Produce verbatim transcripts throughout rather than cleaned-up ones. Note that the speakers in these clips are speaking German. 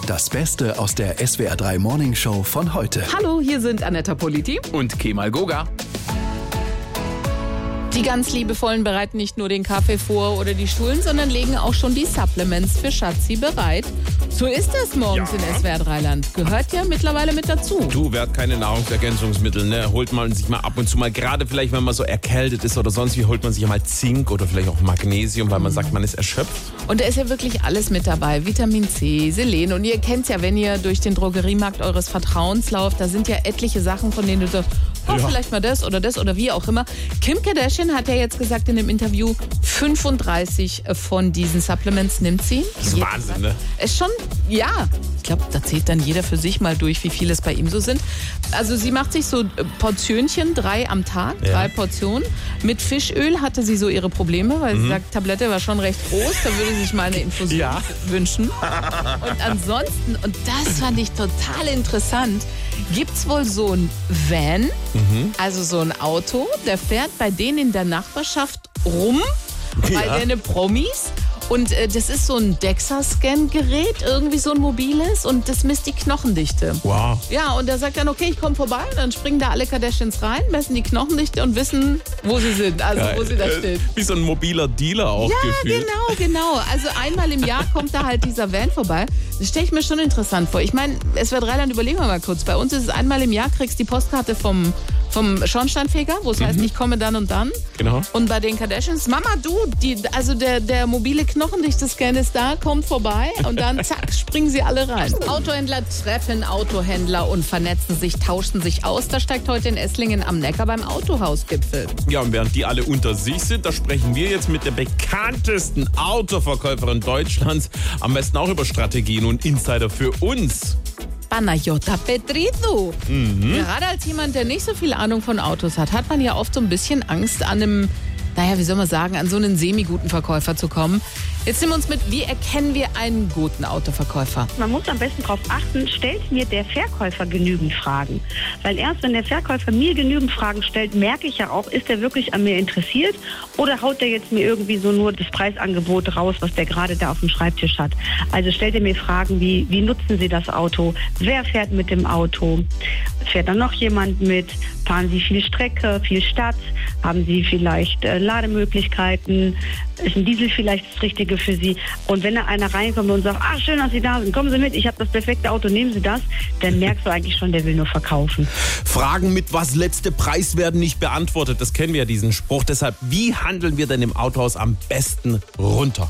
das Beste aus der S W R drei Morning Show von heute. Hallo, hier sind Anetta Politi und Kemal Goga. Die ganz Liebevollen bereiten nicht nur den Kaffee vor oder die Stullen, sondern legen auch schon die Supplements für Schatzi bereit. So ist das morgens Ja. in S W R drei-Land. Gehört ja mittlerweile mit dazu. Du, wer hat keine Nahrungsergänzungsmittel, ne? Holt man sich mal ab und zu mal, gerade vielleicht, wenn man so erkältet ist oder sonst wie, holt man sich mal Zink oder vielleicht auch Magnesium, weil man sagt, man ist erschöpft. Und da ist ja wirklich alles mit dabei. Vitamin C, Selen. Und ihr kennt's ja, wenn ihr durch den Drogeriemarkt eures Vertrauens lauft, da sind ja etliche Sachen, von denen du sagst, oh, Ja. vielleicht mal das oder das oder wie auch immer. Kim Kardashian hat ja jetzt gesagt in dem Interview, fünfunddreißig von diesen Supplements nimmt sie. Das ist Wahnsinn, ne? Ist schon, ja. Ich glaube, da zählt dann jeder für sich mal durch, wie viel es bei ihm so sind. Also sie macht sich so Portionchen, drei am Tag, Ja. drei Portionen. Mit Fischöl hatte sie so ihre Probleme, weil sie sagt, Tablette war schon recht groß, da würde sie sich mal eine Infusion Ja. wünschen. Und ansonsten, und das fand ich total interessant, gibt es wohl so ein Van, also so ein Auto, der fährt bei denen in der Nachbarschaft rum, bei Ja. den Promis. Und äh, das ist so ein DEXA-Scan-Gerät, irgendwie so ein mobiles, und das misst die Knochendichte. Wow. Ja, und er sagt dann, okay, ich komme vorbei, und dann springen da alle Kardashians rein, messen die Knochendichte und wissen, wo sie sind, also wo sie da Äh, stehen. Wie so ein mobiler Dealer auch Ja, gefühlt. genau, genau. Also einmal im Jahr kommt da halt dieser Van vorbei. Das stelle ich mir schon interessant vor. Ich meine, S W R drei-Land, überlegen wir mal kurz. Bei uns ist es einmal im Jahr, kriegst die Postkarte vom, vom Schornsteinfeger, wo es heißt, ich komme dann und dann. Genau. Und bei den Kardashians, Mama, du, die, also der, der mobile Knochendichte-Scan ist da, kommt vorbei und dann zack, springen sie alle rein. Autohändler treffen Autohändler und vernetzen sich, tauschen sich aus. Da steigt heute in Esslingen am Neckar beim Autohausgipfel. Ja, und während die alle unter sich sind, da sprechen wir jetzt mit der bekanntesten Autoverkäuferin Deutschlands. Am besten auch über Strategien und Insider für uns. Panayota Petridou. Gerade als jemand, der nicht so viel Ahnung von Autos hat, hat man ja oft so ein bisschen Angst, an einem, naja, wie soll man sagen, an so einen semi-guten Verkäufer zu kommen. Jetzt nehmen wir uns mit, wie erkennen wir einen guten Autoverkäufer? Man muss am besten darauf achten, stellt mir der Verkäufer genügend Fragen. Weil erst wenn der Verkäufer mir genügend Fragen stellt, merke ich ja auch, ist er wirklich an mir interessiert oder haut er jetzt mir irgendwie so nur das Preisangebot raus, was der gerade da auf dem Schreibtisch hat. Also stellt er mir Fragen wie, wie nutzen Sie das Auto? Wer fährt mit dem Auto? Fährt da noch jemand mit? Fahren Sie viel Strecke, viel Stadt? Haben Sie vielleicht äh, Lademöglichkeiten? Ist ein Diesel vielleicht das Richtige für Sie? Und wenn da einer reinkommt und sagt, ah, schön, dass Sie da sind, kommen Sie mit, ich habe das perfekte Auto, nehmen Sie das, dann merkst du eigentlich schon, der will nur verkaufen. Fragen mit was letzte Preis werden nicht beantwortet. Das kennen wir ja, diesen Spruch. Deshalb, wie handeln wir denn im Autohaus am besten runter?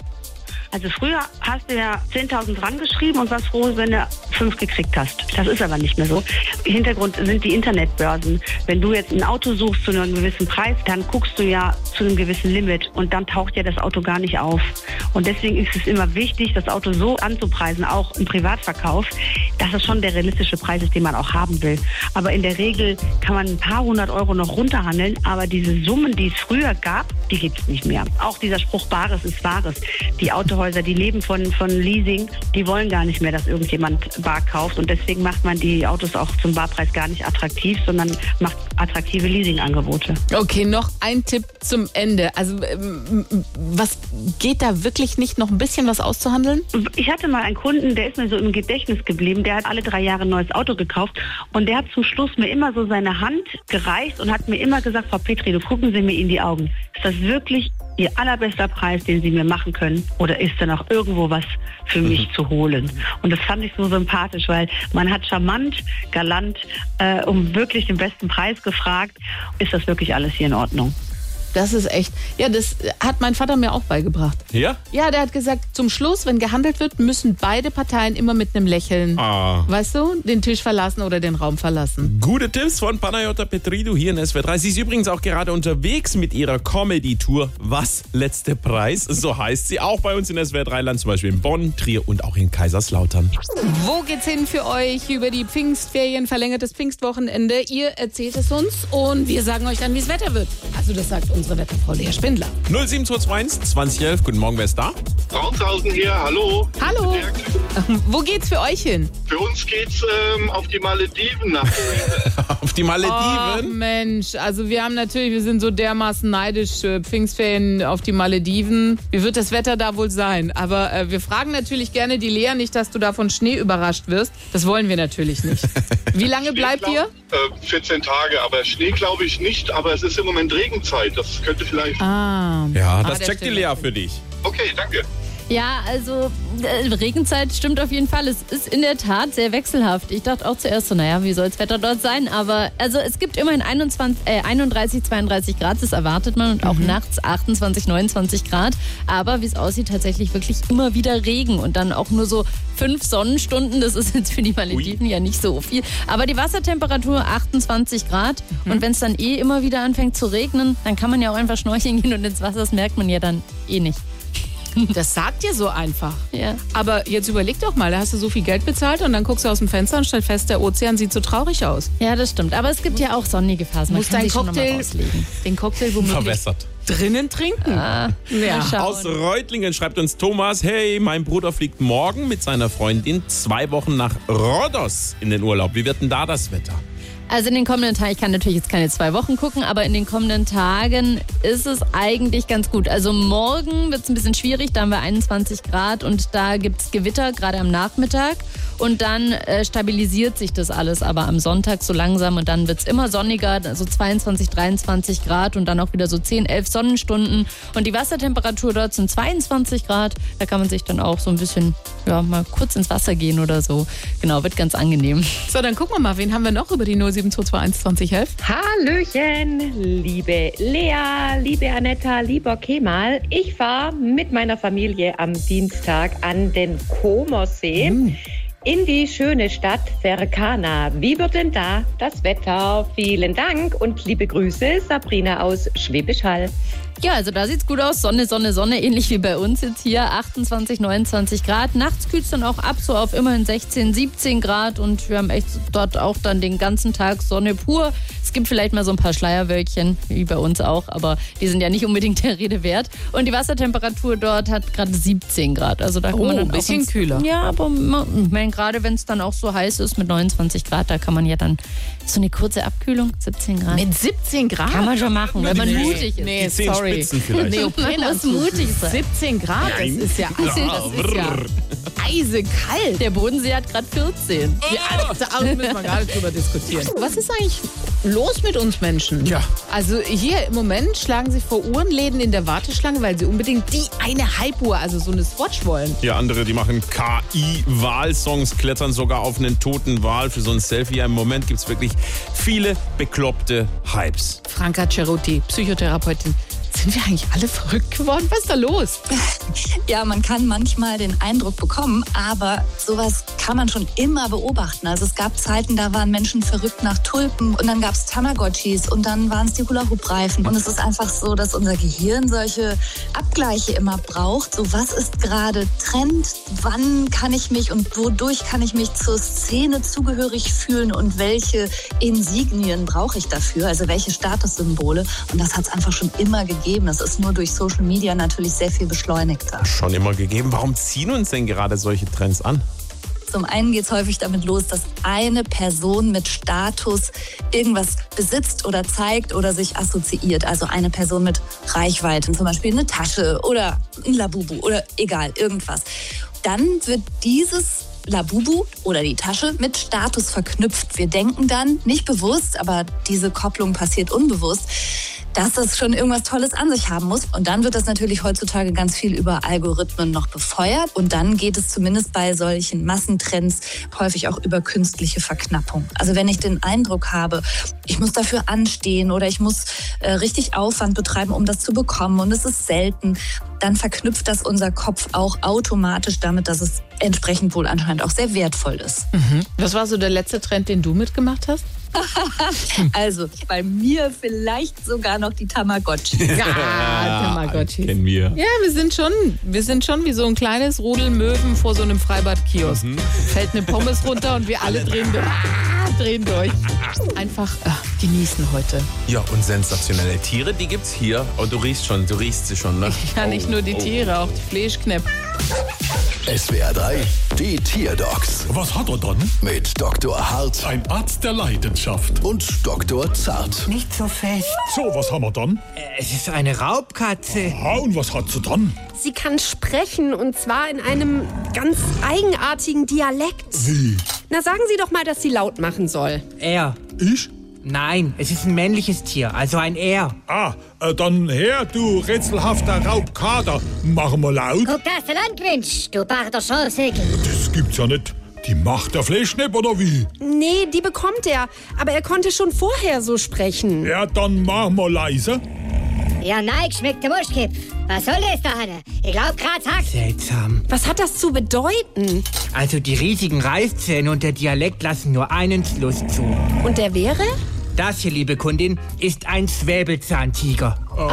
Also früher hast du ja zehntausend dran geschrieben und warst froh, wenn du fünf gekriegt hast. Das ist aber nicht mehr so. Hintergrund sind die Internetbörsen. Wenn du jetzt ein Auto suchst zu einem gewissen Preis, dann guckst du ja zu einem gewissen Limit und dann taucht ja das Auto gar nicht auf. Und deswegen ist es immer wichtig, das Auto so anzupreisen, auch im Privatverkauf, dass es schon der realistische Preis ist, den man auch haben will. Aber in der Regel kann man ein paar hundert Euro noch runterhandeln, aber diese Summen, die es früher gab, die gibt es nicht mehr. Auch dieser Spruch, Bares ist Wahres. Die Autohäuser, die leben von, von Leasing, die wollen gar nicht mehr, dass irgendjemand bar kauft. Und deswegen macht man die Autos auch zum Barpreis gar nicht attraktiv, sondern macht attraktive Leasingangebote. Okay, noch ein Tipp zum Ende. Also ähm, was geht da wirklich nicht, noch ein bisschen was auszuhandeln? Ich hatte mal einen Kunden, der ist mir so im Gedächtnis geblieben, der hat alle drei Jahre ein neues Auto gekauft und der hat zum Schluss mir immer so seine Hand gereicht und hat mir immer gesagt, Frau Petridou, gucken Sie mir in die Augen. Ist das wirklich Ihr allerbester Preis, den Sie mir machen können? Oder ist da noch irgendwo was für mich zu holen? Und das fand ich so sympathisch, weil man hat charmant, galant, äh, um wirklich den besten Preis gefragt. Ist das wirklich alles hier in Ordnung? Das ist echt, ja, das hat mein Vater mir auch beigebracht. Ja? Ja, der hat gesagt, zum Schluss, wenn gehandelt wird, müssen beide Parteien immer mit einem Lächeln, Ah. weißt du, den Tisch verlassen oder den Raum verlassen. Gute Tipps von Panayota Petridou hier in S W R drei. Sie ist übrigens auch gerade unterwegs mit ihrer Comedy-Tour Was letzte Preis? So heißt sie auch bei uns in S W R drei Land, zum Beispiel in Bonn, Trier und auch in Kaiserslautern. Wo geht's hin für euch über die Pfingstferien, verlängertes Pfingstwochenende? Ihr erzählt es uns und wir sagen euch dann, wie das Wetter wird. Also das sagt unsere Wetterfrau Lea Spindler. null sieben zwei zwei eins zwanzig elf. Guten Morgen, wer ist da? Braunshausen hier, hallo. Hallo. Berg. Wo geht's für euch hin? Für uns geht's ähm, auf die Malediven nach. Auf die Oh Malediven? Mensch, also wir haben natürlich, wir sind so dermaßen neidisch, äh, Pfingstferien auf die Malediven. Wie wird das Wetter da wohl sein? Aber äh, wir fragen natürlich gerne die Lea, nicht, dass du da von Schnee überrascht wirst. Das wollen wir natürlich nicht. Wie lange bleibt ihr? Äh, vierzehn Tage, aber Schnee glaube ich nicht, aber es ist im Moment Regenzeit. Das könnte vielleicht... Ah. Ja, Ah, das der checkt die stimmt. Lea für dich. Okay, danke. Ja, also äh, Regenzeit stimmt auf jeden Fall. Es ist in der Tat sehr wechselhaft. Ich dachte auch zuerst so, naja, wie soll das Wetter dort sein? Aber also es gibt immerhin einundzwanzig, äh, einunddreißig, zweiunddreißig Grad, das erwartet man. Und auch Mhm. nachts achtundzwanzig, neunundzwanzig Grad. Aber wie es aussieht, tatsächlich wirklich immer wieder Regen. Und dann auch nur so fünf Sonnenstunden. Das ist jetzt für die Malediven ja nicht so viel. Aber die Wassertemperatur achtundzwanzig Grad. Mhm. Und wenn es dann eh immer wieder anfängt zu regnen, dann kann man ja auch einfach schnorcheln gehen und ins Wasser. Das merkt man ja dann eh nicht. Das sagt dir so einfach. Ja. Aber jetzt überleg doch mal, da hast du so viel Geld bezahlt und dann guckst du aus dem Fenster und stellst fest, der Ozean sieht so traurig aus. Ja, das stimmt. Aber es gibt ja auch sonnige Phasen. Man Musst kann deinen sich schon noch mal Cocktail, rauslegen. den Cocktail womöglich Verbessert. drinnen trinken. Ah, Ja. mal schauen. Aus Reutlingen schreibt uns Thomas, hey, mein Bruder fliegt morgen mit seiner Freundin zwei Wochen nach Rhodos in den Urlaub. Wie wird denn da das Wetter? Also in den kommenden Tagen, ich kann natürlich jetzt keine zwei Wochen gucken, aber in den kommenden Tagen ist es eigentlich ganz gut. Also morgen wird es ein bisschen schwierig, da haben wir einundzwanzig Grad und da gibt es Gewitter, gerade am Nachmittag. Und dann äh, stabilisiert sich das alles aber am Sonntag so langsam und dann wird es immer sonniger, so zweiundzwanzig, dreiundzwanzig Grad und dann auch wieder so zehn, elf Sonnenstunden. Und die Wassertemperatur dort sind zweiundzwanzig Grad, da kann man sich dann auch so ein bisschen, ja, mal kurz ins Wasser gehen oder so. Genau, wird ganz angenehm. So, dann gucken wir mal, wen haben wir noch über die null sieben zwei zwei eins zwanzig elf? Hallöchen, liebe Lea, liebe Anetta, lieber Kemal. Ich fahre mit meiner Familie am Dienstag an den Comersee Mm. in die schöne Stadt Vercana. Wie wird denn da das Wetter? Vielen Dank und liebe Grüße, Sabrina aus Schwäbisch Hall. Ja, also da sieht's gut aus. Sonne, Sonne, Sonne, ähnlich wie bei uns jetzt hier. achtundzwanzig, neunundzwanzig Grad. Nachts kühlt's dann auch ab, so auf immerhin sechzehn, siebzehn Grad. Und wir haben echt dort auch dann den ganzen Tag Sonne pur. Es gibt vielleicht mal so ein paar Schleierwölkchen, wie bei uns auch. Aber die sind ja nicht unbedingt der Rede wert. Und die Wassertemperatur dort hat gerade siebzehn Grad. Also da kann Oh, man dann ein bisschen auch ins- kühler. Ja, aber man- ich meine, gerade wenn es dann auch so heiß ist mit neunundzwanzig Grad, da kann man ja dann so eine kurze Abkühlung, siebzehn Grad. Mit siebzehn Grad? Kann man schon machen, wenn man Nee, mutig ist. Nee, Die zehn sorry. Spitzen vielleicht. Neoprenanzug. Man muss mutig sein. siebzehn Grad, das ist ja, das ist ja eisekalt. Der Bodensee hat gerade vierzehn. Ja, da müssen wir gar nicht drüber diskutieren. Was ist eigentlich los mit uns Menschen? Ja. Also hier im Moment schlagen sie vor Uhrenläden in der Warteschlange, weil sie unbedingt die eine Halbuhr, also so eine Swatch wollen. Ja, andere, die machen K I-Wahlsongs, klettern sogar auf einen toten Wal für so ein Selfie. Ja, im Moment gibt es wirklich viele bekloppte Hypes. Franka Ceruti, Psychotherapeutin. Sind wir eigentlich alle verrückt geworden? Was ist da los? Ja, man kann manchmal den Eindruck bekommen, aber sowas kann man schon immer beobachten. Also es gab Zeiten, da waren Menschen verrückt nach Tulpen und dann gab es Tamagotchis und dann waren es die Hula-Hoop-Reifen. Und es ist einfach so, dass unser Gehirn solche Abgleiche immer braucht. So, was ist gerade Trend? Wann kann ich mich und wodurch kann ich mich zur Szene zugehörig fühlen und welche Insignien brauche ich dafür? Also welche Statussymbole? Und das hat es einfach schon immer gegeben. Das ist nur durch Social Media natürlich sehr viel beschleunigter. Schon immer gegeben. Warum ziehen uns denn gerade solche Trends an? Zum einen geht es häufig damit los, dass eine Person mit Status irgendwas besitzt oder zeigt oder sich assoziiert. Also eine Person mit Reichweite, zum Beispiel eine Tasche oder ein Labubu oder egal, irgendwas. Dann wird dieses Labubu oder die Tasche mit Status verknüpft. Wir denken dann, nicht bewusst, aber diese Kopplung passiert unbewusst, dass das schon irgendwas Tolles an sich haben muss. Und dann wird das natürlich heutzutage ganz viel über Algorithmen noch befeuert. Und dann geht es zumindest bei solchen Massentrends häufig auch über künstliche Verknappung. Also wenn ich den Eindruck habe, ich muss dafür anstehen oder ich muss äh, richtig Aufwand betreiben, um das zu bekommen und es ist selten, dann verknüpft das unser Kopf auch automatisch damit, dass es entsprechend wohl anscheinend auch sehr wertvoll ist. Was war so der letzte Trend, den du mitgemacht hast? Also bei mir vielleicht sogar noch die Tamagotchi. Ja, Tamagotchi. Kennen wir. Ja, wir sind schon, wir sind schon wie so ein kleines Rudel Möwen vor so einem Freibad-Kiosk. Mhm. Fällt eine Pommes runter und wir alle drehen durch. Ah, drehen durch. Einfach äh, genießen heute. Ja, und sensationelle Tiere, die gibt's hier. Oh, du riechst schon, du riechst sie schon, ne? Ja, nicht Oh, nur die oh. Tiere, auch die Fleischknepp. S W R drei, die Tierdocs Was hat er dann? mit Doktor Hart Ein Arzt der Leidenschaft. und Doktor Zart. Nicht so fest. So, was haben wir dann? Es ist eine Raubkatze. Ah, und was hat sie dann? Sie kann sprechen und zwar in einem ganz eigenartigen Dialekt. Wie? Na, sagen Sie doch mal, dass sie laut machen soll. Er. Ich? Nein, es ist ein männliches Tier, also ein Er. Ah, äh, dann her, du rätselhafter Raubkater. Machen wir laut. Guck, dass du Land gewinnst, du Bacher Schausäckel. Das gibt's ja nicht. Die macht der Fleischknepp, oder wie? Nee, die bekommt er. Aber er konnte schon vorher so sprechen. Ja, dann machen wir leise. Ja, nein, schmeckt der Muschkipf. Was soll das da, Hanne? Ich glaub, grad sagt. Seltsam. Was hat das zu bedeuten? Also die riesigen Reißzähne und der Dialekt lassen nur einen Schluss zu. Und der wäre? Das hier, liebe Kundin, ist ein Schwäbelzahntiger.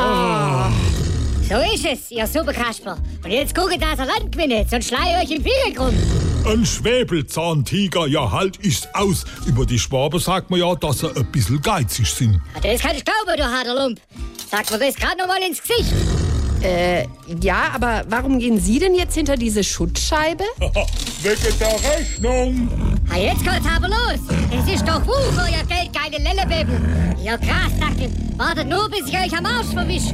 So ist es, ihr Superkasper. Und jetzt guckt, dass ihr Land gewinnt, sonst schlei euch im Finger krumm. Ein Schwäbelzahntiger, ja halt ich's aus. Über die Schwaben sagt man ja, dass sie ein bisschen geizig sind. Das kann ich glauben, du harter Lump. Sag mir das grad noch mal ins Gesicht. Äh, ja, aber warum gehen Sie denn jetzt hinter diese Schutzscheibe? Wegen der Rechnung. Ah, jetzt geht's aber los. Es ist doch Wuch, euer Geld, keine Lellebebel. Ihr Grasdackel, wartet nur, bis ich euch am Arsch verwisch.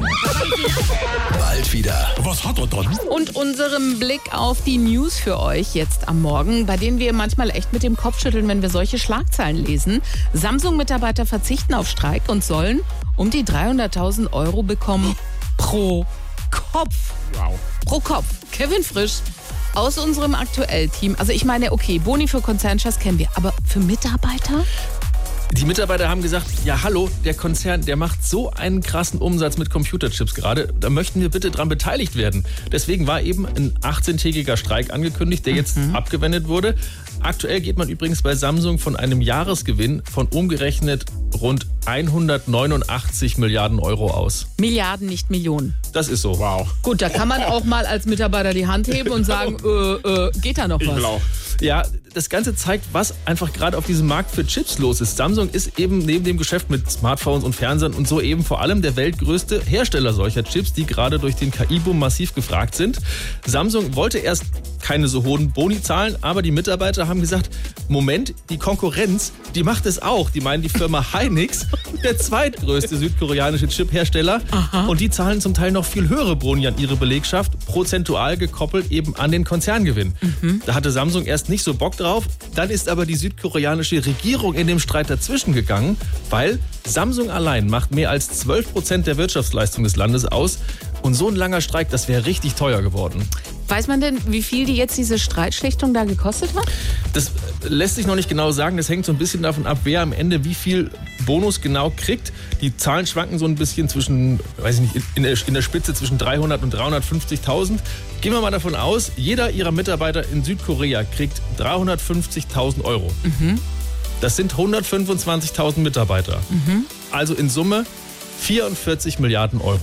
Bald wieder. Was hat er dann? Und unserem Blick auf die News für euch jetzt am Morgen, bei denen wir manchmal echt mit dem Kopf schütteln, wenn wir solche Schlagzeilen lesen. Samsung-Mitarbeiter verzichten auf Streik und sollen um die dreihunderttausend Euro bekommen pro Kopf. Wow. Pro Kopf. Kevin Frisch aus unserem Aktuell-Team. Also ich meine, okay, Boni für Konzernchefs kennen wir, aber für Mitarbeiter? Die Mitarbeiter haben gesagt, ja hallo, der Konzern, der macht so einen krassen Umsatz mit Computerchips gerade, da möchten wir bitte dran beteiligt werden. Deswegen war eben ein achtzehntägiger Streik angekündigt, der jetzt mhm. abgewendet wurde. Aktuell geht man übrigens bei Samsung von einem Jahresgewinn von umgerechnet rund hundertneunundachtzig Milliarden Euro aus. Milliarden, nicht Millionen. Das ist so. Wow. Gut, da kann man auch mal als Mitarbeiter die Hand heben und sagen, äh, äh, geht da noch was? Ich auch. Ja, das Ganze zeigt, was einfach gerade auf diesem Markt für Chips los ist. Samsung ist eben neben dem Geschäft mit Smartphones und Fernsehern und so eben vor allem der weltgrößte Hersteller solcher Chips, die gerade durch den K I-Boom massiv gefragt sind. Samsung wollte erst keine so hohen Boni zahlen, aber die Mitarbeiter haben gesagt, Moment, die Konkurrenz, die macht es auch. Die meinen die Firma Hynix, der zweitgrößte südkoreanische Chip-Hersteller. Aha. Und die zahlen zum Teil noch viel höhere Boni an ihre Belegschaft, prozentual gekoppelt eben an den Konzerngewinn. Mhm. Da hatte Samsung erst nicht so Bock drauf. Dann ist aber die südkoreanische Regierung in dem Streit dazwischen gegangen, weil Samsung allein macht mehr als zwölf Prozent der Wirtschaftsleistung des Landes aus. Und so ein langer Streik, das wäre richtig teuer geworden. Weiß man denn, wie viel die jetzt diese Streitschlichtung da gekostet hat? Das lässt sich noch nicht genau sagen. Das hängt so ein bisschen davon ab, wer am Ende wie viel Bonus genau kriegt. Die Zahlen schwanken so ein bisschen zwischen, weiß ich nicht, in der, in der Spitze zwischen dreihundert und dreihundertfünfzigtausend. Gehen wir mal davon aus, jeder ihrer Mitarbeiter in Südkorea kriegt dreihundertfünfzigtausend Euro. Mhm. Das sind hundertfünfundzwanzigtausend Mitarbeiter. Mhm. Also in Summe vierundvierzig Milliarden Euro.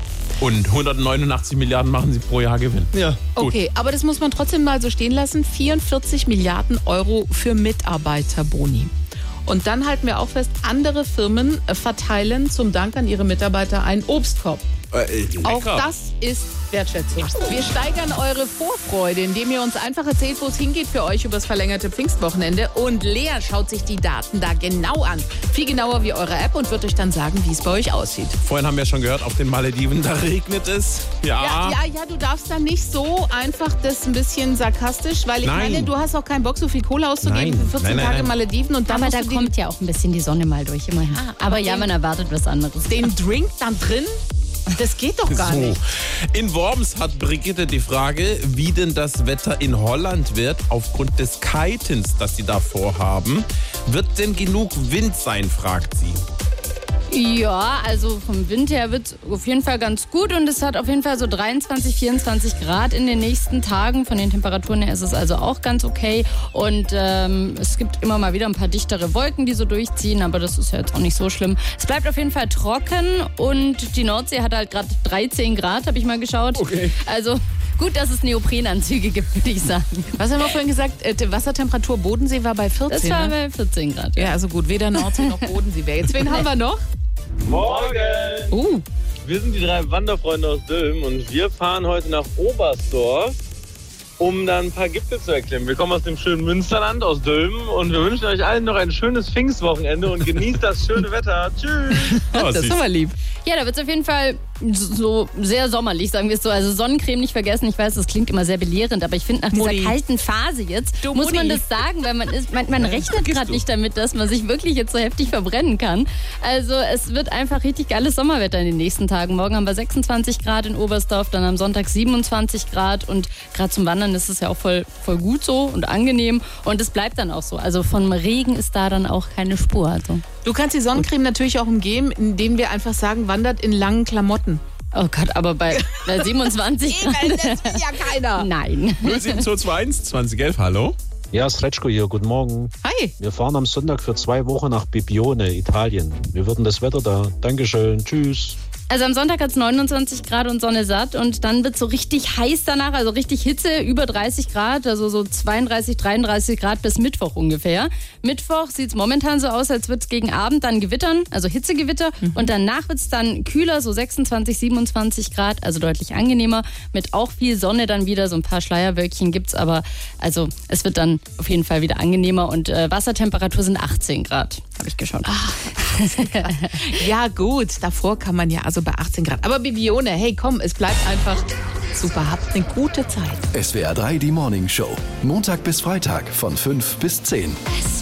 Und hundertneunundachtzig Milliarden machen sie pro Jahr Gewinn. Ja, gut. Okay, aber das muss man trotzdem mal so stehen lassen. vierundvierzig Milliarden Euro für Mitarbeiterboni. Und dann halten wir auch fest, andere Firmen verteilen zum Dank an ihre Mitarbeiter einen Obstkorb. Äh, auch das ist Wertschätzung. Wir steigern eure Vorfreude, indem ihr uns einfach erzählt, wo es hingeht für euch übers verlängerte Pfingstwochenende. Und Lea schaut sich die Daten da genau an. Viel genauer wie eure App und wird euch dann sagen, wie es bei euch aussieht. Vorhin haben wir schon gehört, auf den Malediven, da regnet es. Ja. Ja, ja, ja, du darfst da nicht so einfach das ein bisschen sarkastisch, weil ich Nein. meine, du hast auch keinen Bock, so viel Kohle auszugeben Nein. für vierzehn Nein, nein, Tage nein. Malediven. Und dann Aber da musst du kommt ja auch ein bisschen die Sonne mal durch, immerhin. Ja, aber aber ja, den- man erwartet was anderes. den Drink dann drin, das geht doch gar So. nicht. In Worms hat Brigitte die Frage, wie denn das Wetter in Holland wird aufgrund des Kitens, das sie da vorhaben. Wird denn genug Wind sein, fragt sie. Ja, also vom Wind her wird es auf jeden Fall ganz gut und es hat auf jeden Fall so dreiundzwanzig, vierundzwanzig Grad in den nächsten Tagen. Von den Temperaturen her ist es also auch ganz okay und ähm, es gibt immer mal wieder ein paar dichtere Wolken, die so durchziehen, aber das ist ja jetzt auch nicht so schlimm. Es bleibt auf jeden Fall trocken und die Nordsee hat halt gerade dreizehn Grad, habe ich mal geschaut. Okay. Also gut, dass es Neoprenanzüge gibt, würde ich sagen. Was haben wir vorhin gesagt? Äh, die Wassertemperatur Bodensee war bei vierzehn. Das war ne? bei vierzehn Grad. Ja. ja, also gut, weder Nordsee noch Bodensee wäre. Jetzt, wen haben wir noch? Morgen! Uh. Wir sind die drei Wanderfreunde aus Dülmen und wir fahren heute nach Oberstdorf, um dann ein paar Gipfel zu erklimmen. Wir kommen aus dem schönen Münsterland, aus Dülmen und wir wünschen euch allen noch ein schönes Pfingstwochenende und genießt das schöne Wetter. Tschüss! Oh, das ist aber lieb. Ja, da wird es auf jeden Fall so sehr sommerlich, sagen wir es so. Also Sonnencreme nicht vergessen. Ich weiß, das klingt immer sehr belehrend, aber ich finde, nach dieser Mutti. kalten Phase jetzt Du muss man Mutti. das sagen, weil man ist, man, man rechnet gerade nicht damit, dass man sich wirklich jetzt so heftig verbrennen kann. Also es wird einfach richtig geiles Sommerwetter in den nächsten Tagen. Morgen haben wir sechsundzwanzig Grad in Oberstdorf, dann am Sonntag siebenundzwanzig Grad und gerade zum Wandern ist es ja auch voll, voll gut so und angenehm und es bleibt dann auch so. Also vom Regen ist da dann auch keine Spur. Also. Du kannst die Sonnencreme natürlich auch umgehen, indem wir einfach sagen, wandert in langen Klamotten. Oh Gott, aber bei, bei siebenundzwanzig Grad. Das will ja keiner. Nein. null sieben zwei zwei eins zwanzig elf, hallo? Ja, Sretschko hier, guten Morgen. Hi. Wir fahren am Sonntag für zwei Wochen nach Bibione, Italien. Wir würden das Wetter da. Dankeschön, tschüss. Also am Sonntag hat es neunundzwanzig Grad und Sonne satt und dann wird es so richtig heiß danach, also richtig Hitze, über dreißig Grad, also so zweiunddreißig, dreiunddreißig Grad bis Mittwoch ungefähr. Mittwoch sieht es momentan so aus, als würde es gegen Abend dann gewittern, also Hitzegewitter mhm. und danach wird es dann kühler, so sechsundzwanzig, siebenundzwanzig Grad, also deutlich angenehmer, mit auch viel Sonne dann wieder, so ein paar Schleierwölkchen gibt es, aber also es wird dann auf jeden Fall wieder angenehmer und äh, Wassertemperatur sind achtzehn Grad, habe ich geschaut. Ach, achtzehn Grad. Ja gut, davor kann man ja also bei achtzehn Grad. Aber Bibione, hey komm, es bleibt einfach super. Habt eine gute Zeit. S W R drei, die Morning Show. Montag bis Freitag von fünf bis zehn.